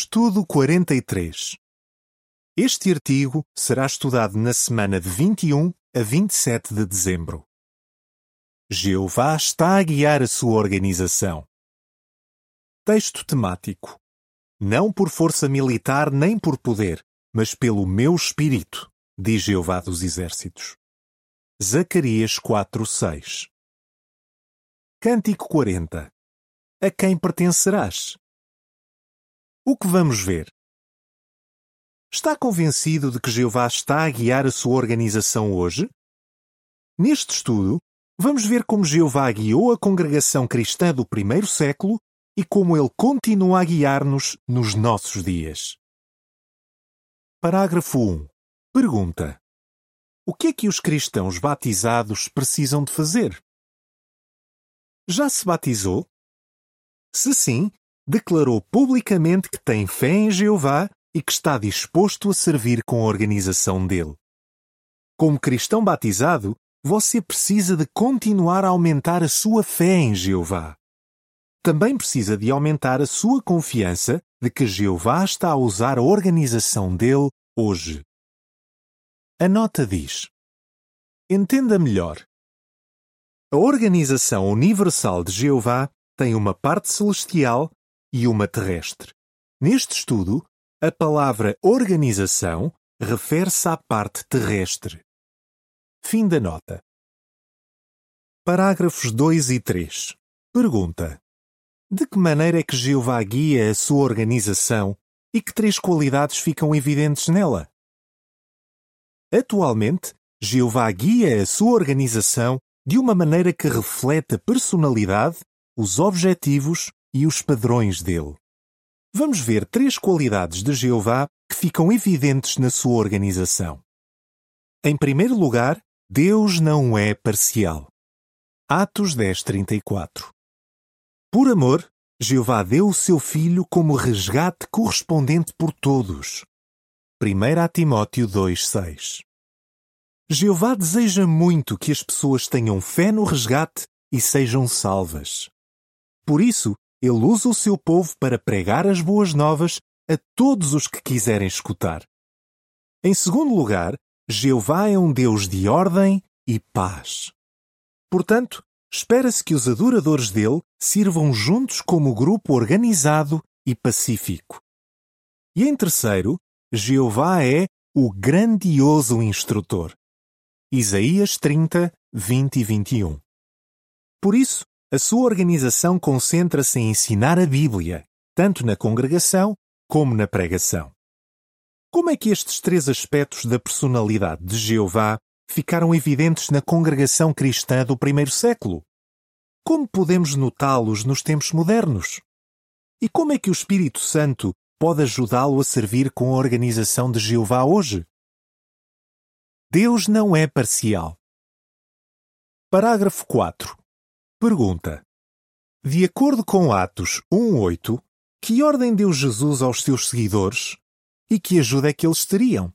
Estudo 43. Este artigo será estudado na semana de 21 a 27 de dezembro. Jeová está a guiar a sua organização. Texto temático. Não por força militar nem por poder, mas pelo meu espírito, diz Jeová dos Exércitos. Zacarias 4:6. Cântico 40. A quem pertencerás? O que vamos ver? Está convencido de que Jeová está a guiar a sua organização hoje? Neste estudo, vamos ver como Jeová guiou a congregação cristã do primeiro século e como ele continua a guiar-nos nos nossos dias. Parágrafo 1. Pergunta: o que é que os cristãos batizados precisam de fazer? Já se batizou? Se sim, declarou publicamente que tem fé em Jeová e que está disposto a servir com a organização dele. Como cristão batizado, você precisa de continuar a aumentar a sua fé em Jeová. Também precisa de aumentar a sua confiança de que Jeová está a usar a organização dele hoje. A nota diz: entenda melhor. A organização universal de Jeová tem uma parte celestial e uma terrestre. Neste estudo, a palavra organização refere-se à parte terrestre. Fim da nota. Parágrafos 2 e 3. Pergunta: de que maneira é que Jeová guia a sua organização e que três qualidades ficam evidentes nela? Atualmente, Jeová guia a sua organização de uma maneira que reflete a personalidade, os objetivos e os padrões dele. Vamos ver três qualidades de Jeová que ficam evidentes na sua organização. Em primeiro lugar, Deus não é parcial. Atos 10:34. Por amor, Jeová deu o seu Filho como resgate correspondente por todos. 1 Timóteo 2:6. Jeová deseja muito que as pessoas tenham fé no resgate e sejam salvas. Por isso, ele usa o seu povo para pregar as boas novas a todos os que quiserem escutar. Em segundo lugar, Jeová é um Deus de ordem e paz. Portanto, espera-se que os adoradores dele sirvam juntos como grupo organizado e pacífico. E em terceiro, Jeová é o grandioso instrutor. Isaías 30, 20 e 21. Por isso, a sua organização concentra-se em ensinar a Bíblia, tanto na congregação como na pregação. Como é que estes três aspectos da personalidade de Jeová ficaram evidentes na congregação cristã do primeiro século? Como podemos notá-los nos tempos modernos? E como é que o Espírito Santo pode ajudá-lo a servir com a organização de Jeová hoje? Deus não é parcial. Parágrafo 4. Pergunta: de acordo com Atos 1:8, que ordem deu Jesus aos seus seguidores e que ajuda é que eles teriam?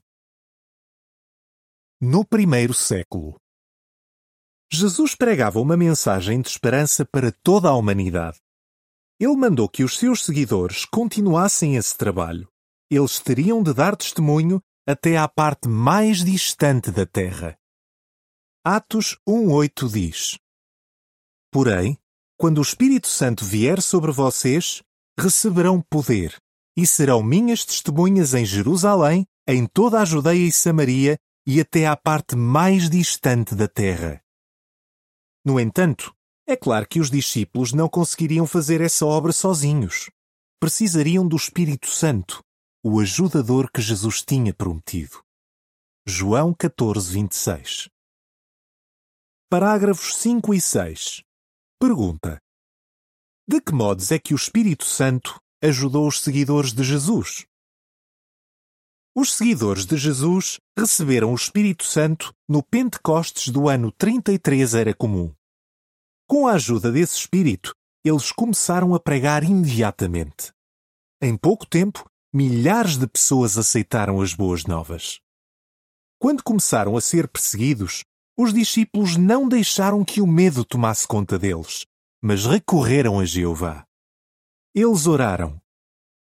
No primeiro século, Jesus pregava uma mensagem de esperança para toda a humanidade. Ele mandou que os seus seguidores continuassem esse trabalho. Eles teriam de dar testemunho até à parte mais distante da terra. Atos 1:8 diz: porém, quando o Espírito Santo vier sobre vocês, receberão poder, e serão minhas testemunhas em Jerusalém, em toda a Judeia e Samaria, e até à parte mais distante da terra. No entanto, é claro que os discípulos não conseguiriam fazer essa obra sozinhos. Precisariam do Espírito Santo, o ajudador que Jesus tinha prometido. João 14:26. Parágrafos 5 e 6. Pergunta: de que modos é que o Espírito Santo ajudou os seguidores de Jesus? Os seguidores de Jesus receberam o Espírito Santo no Pentecostes do ano 33 era comum. Com a ajuda desse Espírito, eles começaram a pregar imediatamente. Em pouco tempo, milhares de pessoas aceitaram as boas novas. Quando começaram a ser perseguidos, os discípulos não deixaram que o medo tomasse conta deles, mas recorreram a Jeová. Eles oraram: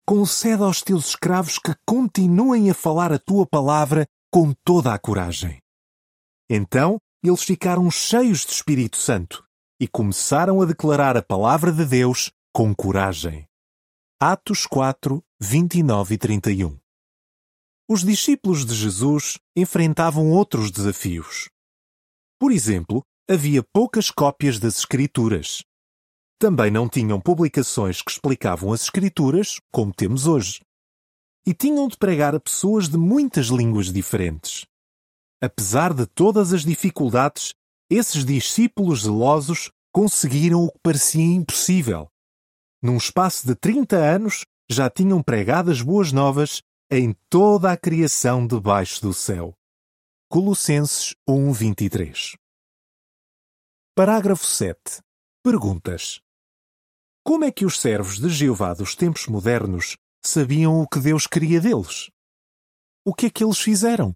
concede aos teus escravos que continuem a falar a tua palavra com toda a coragem. Então eles ficaram cheios de Espírito Santo e começaram a declarar a palavra de Deus com coragem. Atos 4, 29 e 31. Os discípulos de Jesus enfrentavam outros desafios. Por exemplo, havia poucas cópias das Escrituras. Também não tinham publicações que explicavam as Escrituras, como temos hoje. E tinham de pregar a pessoas de muitas línguas diferentes. Apesar de todas as dificuldades, esses discípulos zelosos conseguiram o que parecia impossível. Num espaço de 30 anos, já tinham pregado as boas novas em toda a criação debaixo do céu. Colossenses 1, 23. Parágrafo 7. Perguntas. Como é que os servos de Jeová dos tempos modernos sabiam o que Deus queria deles? O que é que eles fizeram?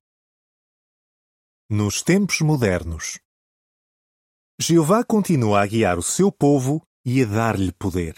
Nos tempos modernos, Jeová continua a guiar o seu povo e a dar-lhe poder.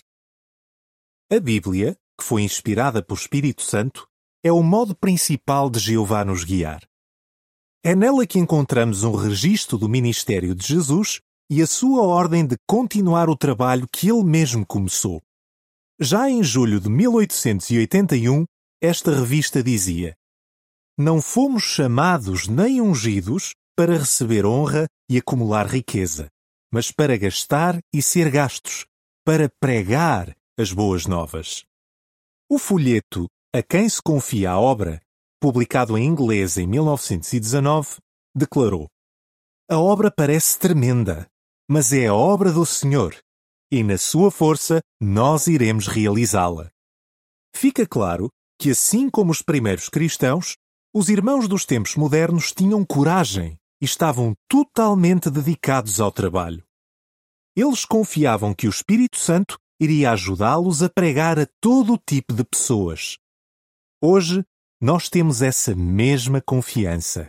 A Bíblia, que foi inspirada por Espírito Santo, é o modo principal de Jeová nos guiar. É nela que encontramos um registro do ministério de Jesus e a sua ordem de continuar o trabalho que ele mesmo começou. Já em julho de 1881, esta revista dizia: "Não fomos chamados nem ungidos para receber honra e acumular riqueza, mas para gastar e ser gastos, para pregar as boas novas." O folheto A Quem se confia a obra, publicado em inglês em 1919, declarou: "A obra parece tremenda, mas é a obra do Senhor, e na sua força nós iremos realizá-la." Fica claro que, assim como os primeiros cristãos, os irmãos dos tempos modernos tinham coragem e estavam totalmente dedicados ao trabalho. Eles confiavam que o Espírito Santo iria ajudá-los a pregar a todo o tipo de pessoas. Hoje, nós temos essa mesma confiança.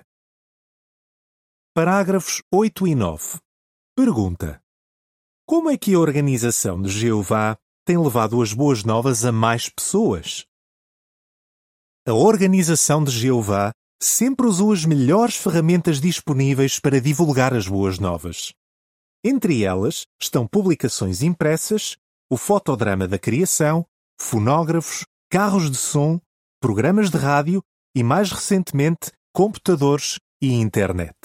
Parágrafos 8 e 9. Pergunta: como é que a organização de Jeová tem levado as boas novas a mais pessoas? A organização de Jeová sempre usou as melhores ferramentas disponíveis para divulgar as boas novas. Entre elas estão publicações impressas, o fotodrama da criação, fonógrafos, carros de som, programas de rádio e, mais recentemente, computadores e internet.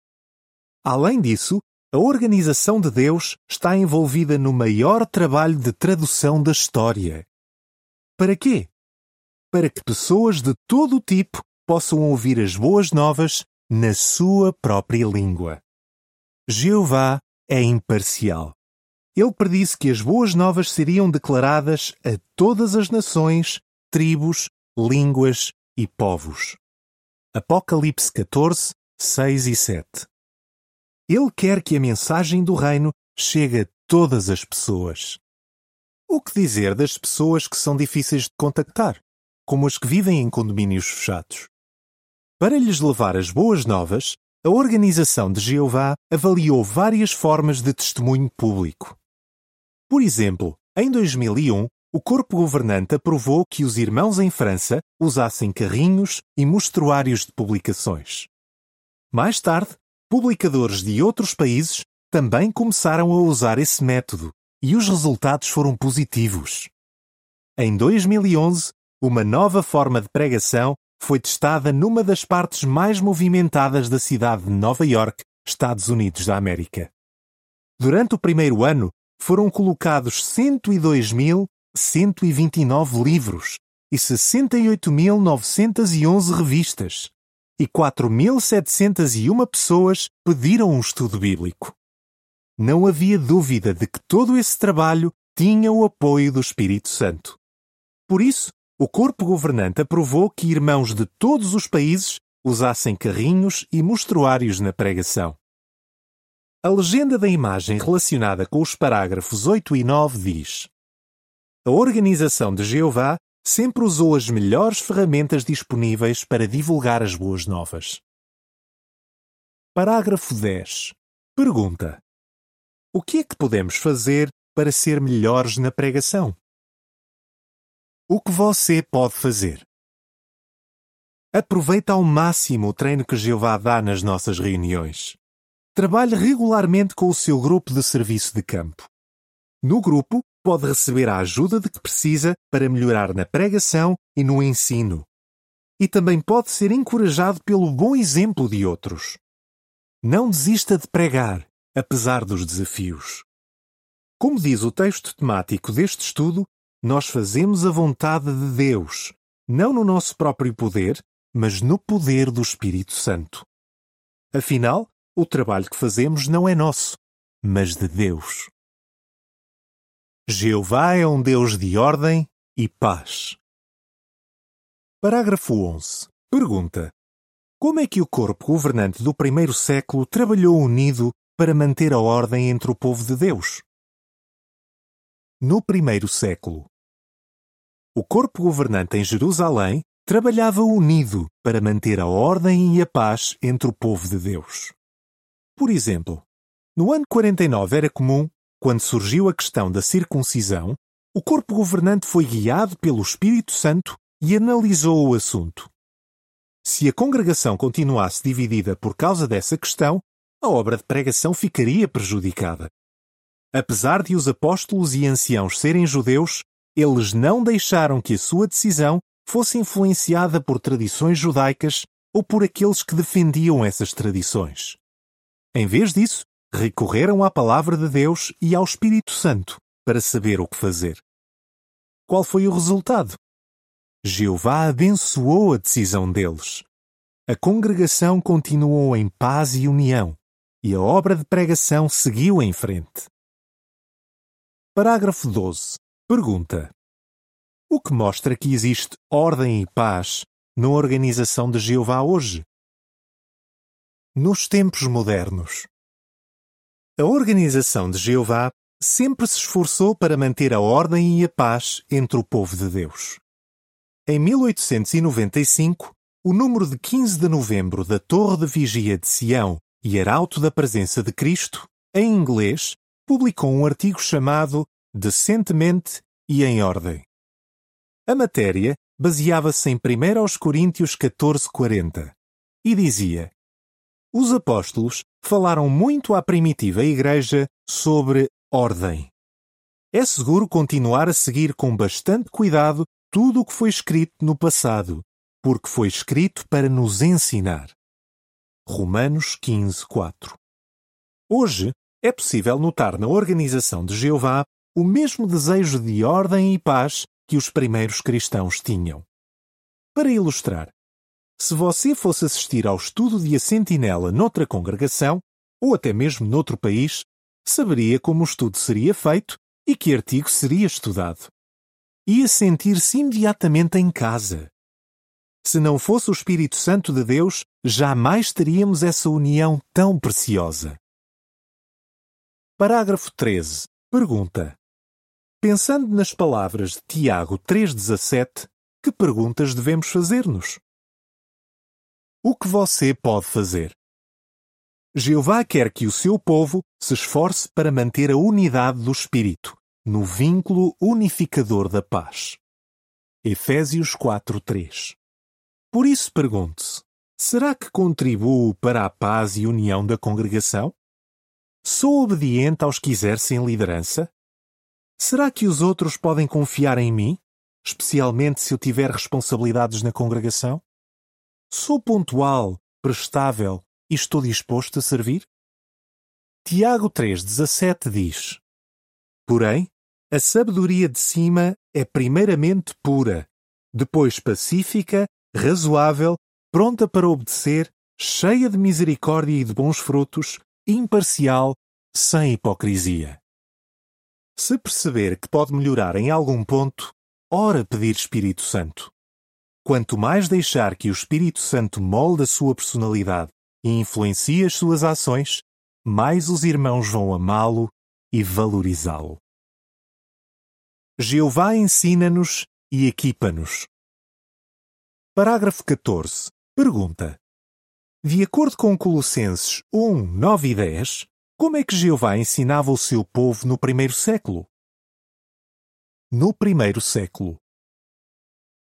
Além disso, a organização de Deus está envolvida no maior trabalho de tradução da história. Para quê? Para que pessoas de todo o tipo possam ouvir as boas novas na sua própria língua. Jeová é imparcial. Ele predisse que as boas novas seriam declaradas a todas as nações, tribos, línguas e povos. Apocalipse 14, 6 e 7. Ele quer que a mensagem do reino chegue a todas as pessoas. O que dizer das pessoas que são difíceis de contactar, como as que vivem em condomínios fechados? Para lhes levar as boas novas, a Organização de Jeová avaliou várias formas de testemunho público. Por exemplo, em 2001, o corpo governante aprovou que os irmãos em França usassem carrinhos e mostruários de publicações. Mais tarde, publicadores de outros países também começaram a usar esse método e os resultados foram positivos. Em 2011, uma nova forma de pregação foi testada numa das partes mais movimentadas da cidade de Nova York, Estados Unidos da América. Durante o primeiro ano, foram colocados 102.129 livros e 68.911 revistas, e 4.701 pessoas pediram um estudo bíblico. Não havia dúvida de que todo esse trabalho tinha o apoio do Espírito Santo. Por isso, o corpo governante aprovou que irmãos de todos os países usassem carrinhos e mostruários na pregação. A legenda da imagem relacionada com os parágrafos 8 e 9 diz: a Organização de Jeová sempre usou as melhores ferramentas disponíveis para divulgar as boas novas. Parágrafo 10. Pergunta: o que é que podemos fazer para ser melhores na pregação? O que você pode fazer? Aproveite ao máximo o treino que Jeová dá nas nossas reuniões. Trabalhe regularmente com o seu grupo de serviço de campo. No grupo, pode receber a ajuda de que precisa para melhorar na pregação e no ensino. E também pode ser encorajado pelo bom exemplo de outros. Não desista de pregar, apesar dos desafios. Como diz o texto temático deste estudo, nós fazemos a vontade de Deus, não no nosso próprio poder, mas no poder do Espírito Santo. Afinal, o trabalho que fazemos não é nosso, mas de Deus. Jeová é um Deus de ordem e paz. Parágrafo 11. Pergunta: como é que o corpo governante do primeiro século trabalhou unido para manter a ordem entre o povo de Deus? No primeiro século, o corpo governante em Jerusalém trabalhava unido para manter a ordem e a paz entre o povo de Deus. Por exemplo, no ano 49 era comum, quando surgiu a questão da circuncisão, o corpo governante foi guiado pelo Espírito Santo e analisou o assunto. Se a congregação continuasse dividida por causa dessa questão, a obra de pregação ficaria prejudicada. Apesar de os apóstolos e anciãos serem judeus, eles não deixaram que a sua decisão fosse influenciada por tradições judaicas ou por aqueles que defendiam essas tradições. Em vez disso, recorreram à palavra de Deus e ao Espírito Santo para saber o que fazer. Qual foi o resultado? Jeová abençoou a decisão deles. A congregação continuou em paz e união, e a obra de pregação seguiu em frente. Parágrafo 12. Pergunta: o que mostra que existe ordem e paz na organização de Jeová hoje? Nos tempos modernos, a organização de Jeová sempre se esforçou para manter a ordem e a paz entre o povo de Deus. Em 1895, o número de 15 de novembro da Torre de Vigia de Sião e Arauto da Presença de Cristo, em inglês, publicou um artigo chamado Decentemente e em Ordem. A matéria baseava-se em 1 Coríntios 14:40 e dizia: os apóstolos falaram muito à primitiva igreja sobre ordem. É seguro continuar a seguir com bastante cuidado tudo o que foi escrito no passado, porque foi escrito para nos ensinar. Romanos 15:4. Hoje, é possível notar na organização de Jeová o mesmo desejo de ordem e paz que os primeiros cristãos tinham. Para ilustrar, se você fosse assistir ao estudo de A Sentinela noutra congregação, ou até mesmo noutro país, saberia como o estudo seria feito e que artigo seria estudado. Ia sentir-se imediatamente em casa. Se não fosse o Espírito Santo de Deus, jamais teríamos essa união tão preciosa. Parágrafo 13. Pergunta: pensando nas palavras de Tiago 3,17, que perguntas devemos fazer-nos? O que você pode fazer? Jeová quer que o seu povo se esforce para manter a unidade do Espírito, no vínculo unificador da paz. Efésios 4:3. Por isso pergunte-se: será que contribuo para a paz e união da congregação? Sou obediente aos que exercem liderança? Será que os outros podem confiar em mim, especialmente se eu tiver responsabilidades na congregação? Sou pontual, prestável e estou disposto a servir? Tiago 3,17 diz: porém, a sabedoria de cima é primeiramente pura, depois pacífica, razoável, pronta para obedecer, cheia de misericórdia e de bons frutos, imparcial, sem hipocrisia. Se perceber que pode melhorar em algum ponto, ora pedir Espírito Santo. Quanto mais deixar que o Espírito Santo molde a sua personalidade e influencie as suas ações, mais os irmãos vão amá-lo e valorizá-lo. Jeová ensina-nos e equipa-nos. Parágrafo 14. Pergunta: de acordo com Colossenses 1, 9 e 10, como é que Jeová ensinava o seu povo no primeiro século? No primeiro século,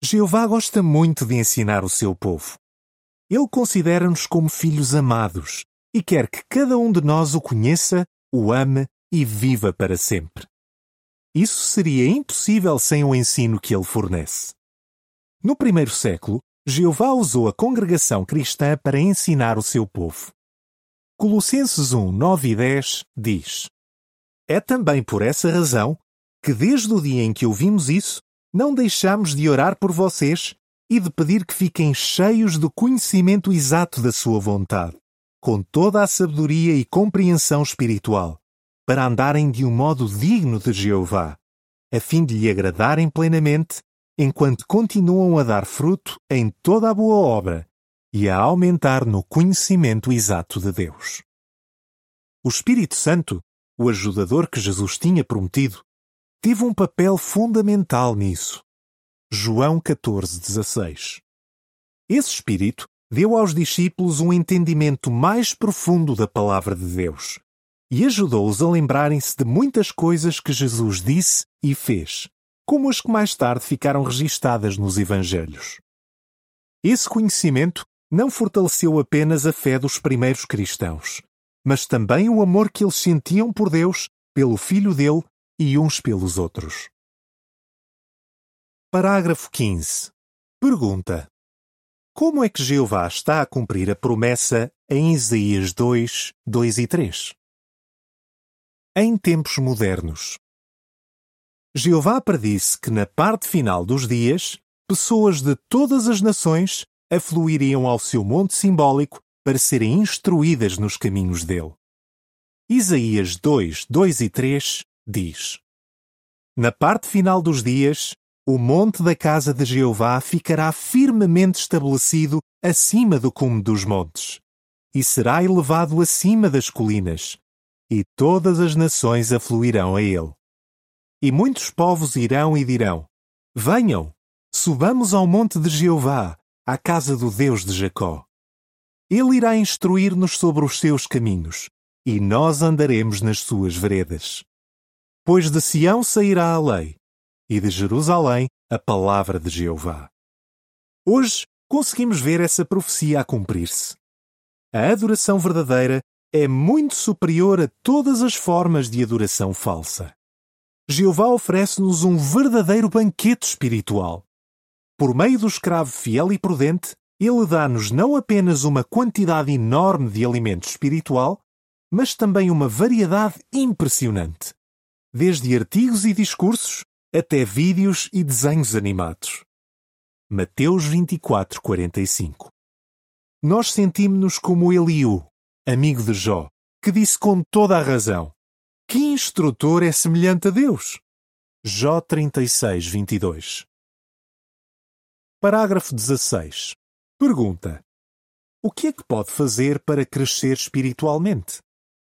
Jeová gosta muito de ensinar o seu povo. Ele considera-nos como filhos amados e quer que cada um de nós o conheça, o ame e viva para sempre. Isso seria impossível sem o ensino que ele fornece. No primeiro século, Jeová usou a congregação cristã para ensinar o seu povo. Colossenses 1, 9 e 10 diz: É também por essa razão que desde o dia em que ouvimos isso, não deixamos de orar por vocês e de pedir que fiquem cheios do conhecimento exato da sua vontade, com toda a sabedoria e compreensão espiritual, para andarem de um modo digno de Jeová, a fim de lhe agradarem plenamente, enquanto continuam a dar fruto em toda a boa obra e a aumentar no conhecimento exato de Deus. O Espírito Santo, o ajudador que Jesus tinha prometido, teve um papel fundamental nisso. João 14,16. Esse Espírito deu aos discípulos um entendimento mais profundo da palavra de Deus e ajudou-os a lembrarem-se de muitas coisas que Jesus disse e fez, como as que mais tarde ficaram registadas nos Evangelhos. Esse conhecimento não fortaleceu apenas a fé dos primeiros cristãos, mas também o amor que eles sentiam por Deus, pelo Filho dele e uns pelos outros. Parágrafo 15. Pergunta: como é que Jeová está a cumprir a promessa em Isaías 2, 2 e 3? Em tempos modernos. Jeová predisse que na parte final dos dias, pessoas de todas as nações afluiriam ao seu monte simbólico para serem instruídas nos caminhos dele. Isaías 2, 2 e 3 diz: Na parte final dos dias, o monte da casa de Jeová ficará firmemente estabelecido acima do cume dos montes, e será elevado acima das colinas, e todas as nações afluirão a ele. E muitos povos irão e dirão: Venham, subamos ao monte de Jeová, à casa do Deus de Jacó. Ele irá instruir-nos sobre os seus caminhos, e nós andaremos nas suas veredas. Pois de Sião sairá a lei, e de Jerusalém a palavra de Jeová. Hoje conseguimos ver essa profecia a cumprir-se. A adoração verdadeira é muito superior a todas as formas de adoração falsa. Jeová oferece-nos um verdadeiro banquete espiritual. Por meio do escravo fiel e prudente, ele dá-nos não apenas uma quantidade enorme de alimento espiritual, mas também uma variedade impressionante, desde artigos e discursos até vídeos e desenhos animados. Mateus 24, 45. Nós sentimos-nos como Eliú, amigo de Jó, que disse com toda a razão: que instrutor é semelhante a Deus? Jó 36, 22. Parágrafo 16. Pergunta: o que é que pode fazer para crescer espiritualmente?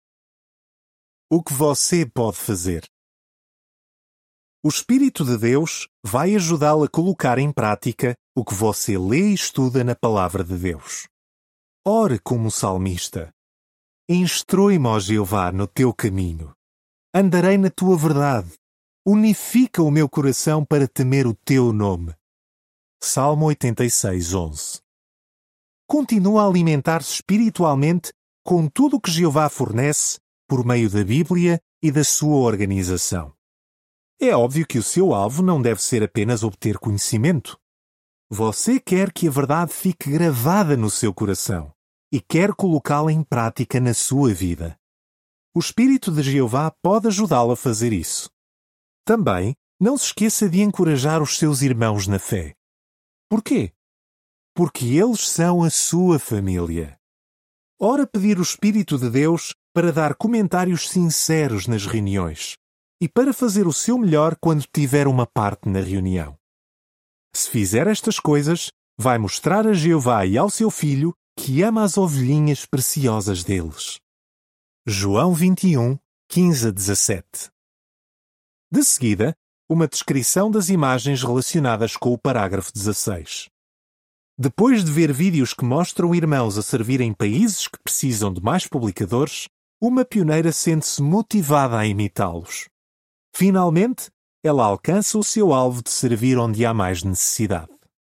O que você pode fazer? O Espírito de Deus vai ajudá-lo a colocar em prática o que você lê e estuda na Palavra de Deus. Ore como o salmista: instrui-me, ó Jeová, no teu caminho. Andarei na tua verdade. Unifica o meu coração para temer o teu nome. Salmo 86, 11. Continua a alimentar-se espiritualmente com tudo o que Jeová fornece por meio da Bíblia e da sua organização. É óbvio que o seu alvo não deve ser apenas obter conhecimento. Você quer que a verdade fique gravada no seu coração e quer colocá-la em prática na sua vida. O Espírito de Jeová pode ajudá-lo a fazer isso. Também, não se esqueça de encorajar os seus irmãos na fé. Por quê? Porque eles são a sua família. Ora pedir o Espírito de Deus para dar comentários sinceros nas reuniões e para fazer o seu melhor quando tiver uma parte na reunião. Se fizer estas coisas, vai mostrar a Jeová e ao seu filho que ama as ovelhinhas preciosas deles. João 21, 15 a 17. De seguida, uma descrição das imagens relacionadas com o parágrafo 16. Depois de ver vídeos que mostram irmãos a servir em países que precisam de mais publicadores, uma pioneira sente-se motivada a imitá-los. Finalmente, ela alcança o seu alvo de servir onde há mais necessidade.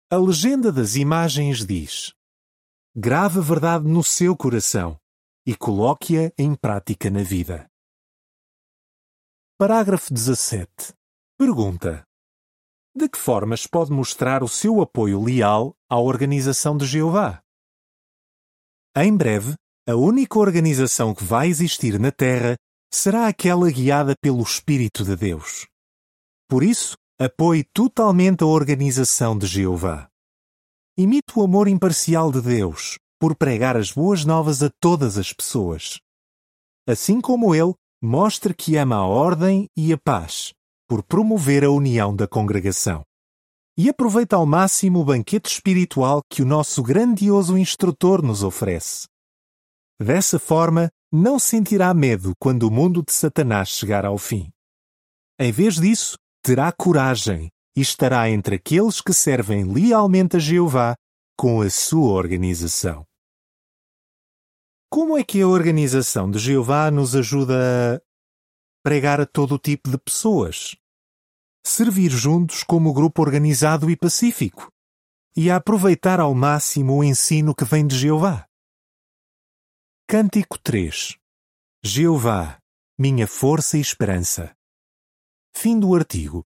A legenda das imagens diz: grave a verdade no seu coração e coloque-a em prática na vida. Parágrafo 17. Pergunta: de que formas pode mostrar o seu apoio leal à Organização de Jeová? Em breve, a única organização que vai existir na Terra será aquela guiada pelo Espírito de Deus. Por isso, apoie totalmente a Organização de Jeová. Imite o amor imparcial de Deus por pregar as boas novas a todas as pessoas. Assim como Ele, mostre que ama a ordem e a paz por promover a união da congregação. E aproveite ao máximo o banquete espiritual que o nosso grandioso instrutor nos oferece. Dessa forma, não sentirá medo quando o mundo de Satanás chegar ao fim. Em vez disso, terá coragem e estará entre aqueles que servem lealmente a Jeová com a sua organização. Como é que a Organização de Jeová nos ajuda a pregar a todo tipo de pessoas, servir juntos como grupo organizado e pacífico e a aproveitar ao máximo o ensino que vem de Jeová? Cântico 3. Jeová, minha força e esperança. Fim do artigo.